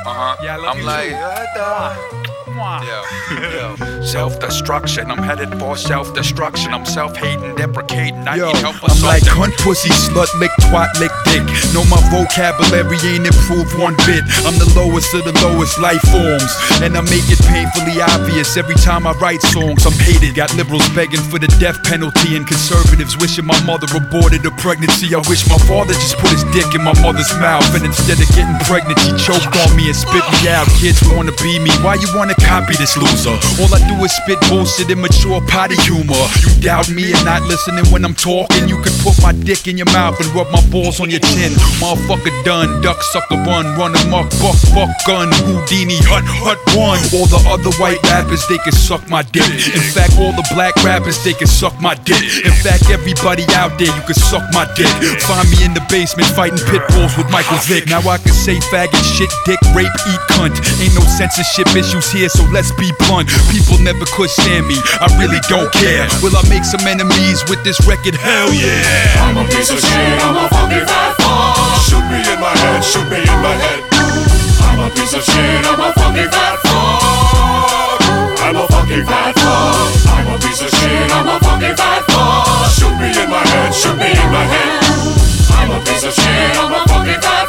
Yeah, I love I'm you like, too. yo. Self-destruction, I'm headed for self-destruction. I'm self-hating, deprecating, I Yo, need help or I'm like something. cunt, pussy, slut, lick, twat, lick, dick. Know my vocabulary ain't improved one bit. I'm the lowest of the lowest life forms, and I make it painfully obvious every time I write songs. I'm hated, got liberals begging for the death penalty, and conservatives wishing my mother aborted a pregnancy. I wish my father just put his dick in my mother's mouth, and instead of getting pregnant, he choked on me and spit me out. Kids wanna be me, why you wanna copy this loser? All I do is spit bullshit, immature potty humor. You doubt me and not listening when I'm talking? You could put my dick in your mouth and rub my balls on your chin. Motherfucker done, duck, sucker, run amok, buck, gun, Houdini, hut, one. All the other white rappers, they can suck my dick. In fact, all the black rappers, they can suck my dick. In fact, everybody out there, you can suck my dick. Find me in the basement fighting pit bulls with Michael Vick. Now I can say faggot, shit, dick, rape, eat cunt. Ain't no censorship issues here, so let's be blunt. People never could stand me, I really don't care. Will I make some enemies with this record? Hell yeah. I'm a piece of shit, I'm a fucking fat fuck. Shoot me in my head, shoot me in my head. I'm a piece of shit, I'm a fucking fat fuck. I'm a fucking fat fuck. I'm a piece of shit, I'm a fucking fat fuck. Shoot me in my head, shoot me in my head. I'm a piece of shit, I'm a fucking fat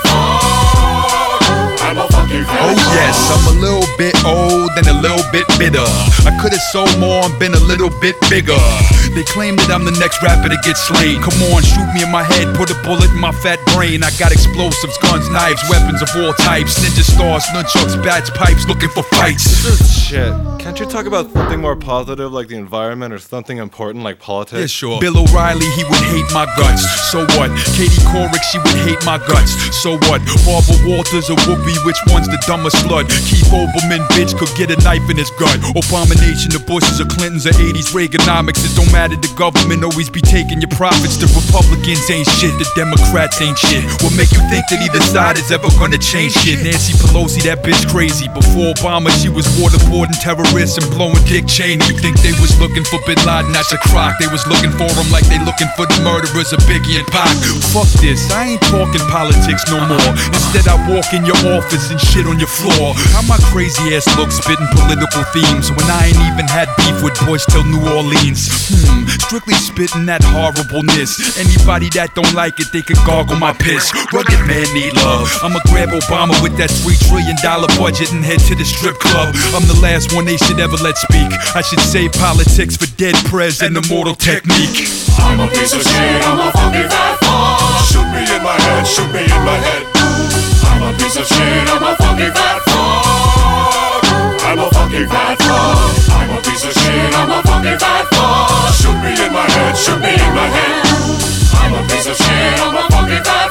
fuck. I'm a fucking fat fuck. Oh yes, I'm a little bit old and a little bit bitter. I could've sold more and been a little bit bigger. They claim that I'm the next rapper to get slain. Come on, shoot me in my head, put a bullet in my fat brain. I got explosives, guns, knives, weapons of all types. Ninja stars, nunchucks, bats, pipes, looking for fights. This is shit. Can't you talk about something more positive like the environment or something important like politics? Yeah, sure. Bill O'Reilly, he would hate my guts. So what? Katie Couric, she would hate my guts. So what? Barbara Walters or Whoopi, which one's the dumbest slut? Keith Olbermann, bitch, could get a knife in his gut. Abomination, the Bushes or Clintons or 80s Reaganomics. It don't matter, the government always be taking your profits. The Republicans ain't shit, the Democrats ain't shit. What make you think that either side is ever gonna change shit? Nancy Pelosi, that bitch crazy. Before Obama, she was waterboarding terrorists and blowing Dick Cheney. You think they was looking for Bin Laden? That's a crock. They was looking for him like they looking for the murderers of Biggie and Pac. Fuck this, I ain't talking politics no more. Instead I walk in your office and shit on your floor. How my crazy ass look spitting political themes when I ain't even had beef with boys till New Orleans. Strictly spitting that horribleness. Anybody that don't like it, they can gargle my piss. Rugged man need love. I'ma grab Obama with that $3 trillion budget and head to the strip club. I'm the last one they should ever let speak. I should save politics for dead prez and immortal technique. I'm a piece of shit, I'm a fucking fat fuck. Shoot me in my head, shoot me in my head. I'm a piece of shit, I'm a fucking fat fuck. I'm a fucking fat fuck. I'm a piece of shit, I'm a fucking fat fuck. Shoot me in my head, shoot me in my head. I'm a piece of shit, I'm a fucking fat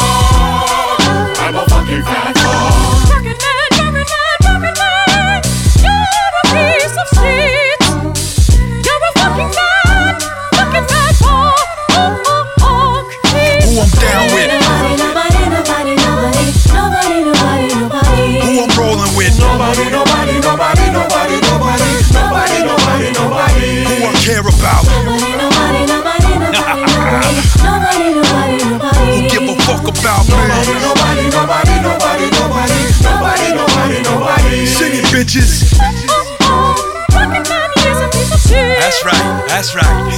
fuck. I'm a fucking fat fuck. Rocket man, you're a piece of shit. You're a fucking fat fuck. Who I'm down with? Nobody. Who I'm rolling with? Nobody. Who I care about? Who give a fuck about me? Nobody. Sing it, bitches. Rocket man is a piece of shit. That's right.